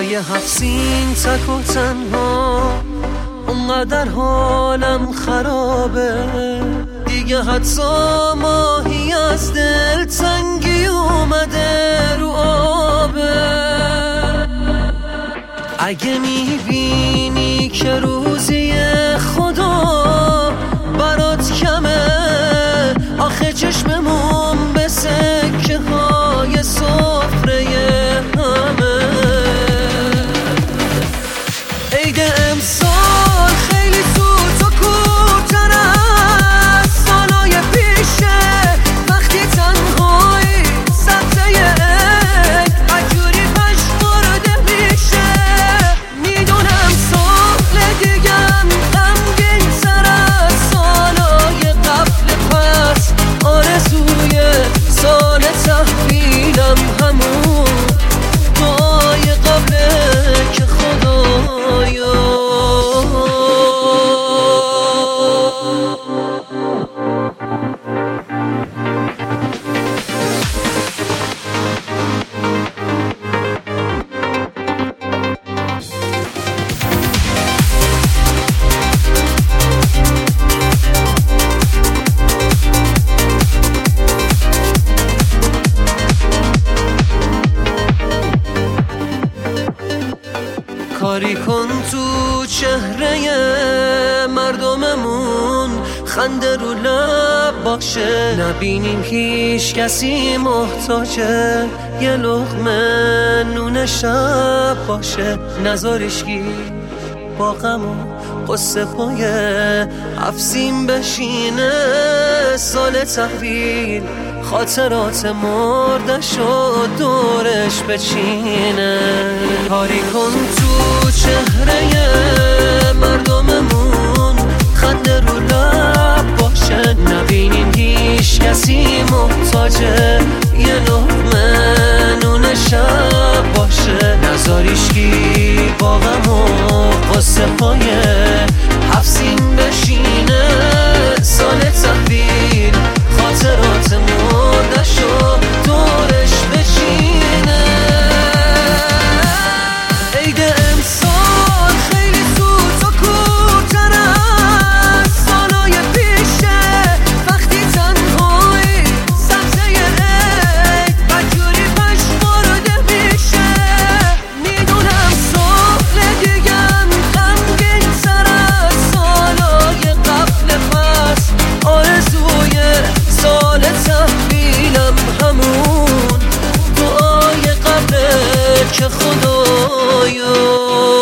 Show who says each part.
Speaker 1: بالای 7 سین تک و تنها، اونقدر حالم خرابه دیگه، حتی ماهی از دل تنگی اومده رو آبه. اگه میبینی که روزی خدا برات کمه، آخه چشممون به سکه های سفره همه. عید امسال خیلی زود و کوتاه از سالای پیشه، وقتی تنهایی سبزه عید عجوری پشمارده میشه. میدونم سال دیگم غمگین تر از سالای قبل، پس آرزوی سال تحویلم همون دعای قبله که خدایا کاری کن تو چهره مردممون، خنده رو لب باشه، نبینیم هیچ کسی محتاجه، یه لقمه نون شب باشه. نذارشگی با غم و قصه پای 7 سین بشینه، سال تحویل خاطرات مردش و دورش بچینه. کاری کن تو چهره مردممون، خنده رو لب باشه، نبینیم هیچ کسی محتاجه، یه لقمه نون شب باشه. نذاریشکی با غم و قصه پای 7 سین بشینه، سال تحویل خاطرات مردش و دورش بچینه. عید امسال خیلی زود و کوتاه از سالای پیشه، وقتی تنهایی سبزه عید بدجوری پشمارده میشه. میدونم سال دیگم غمگین تر از سالای قبل، پس آرزوی سال تحویلم همون دعای قبله که خدایا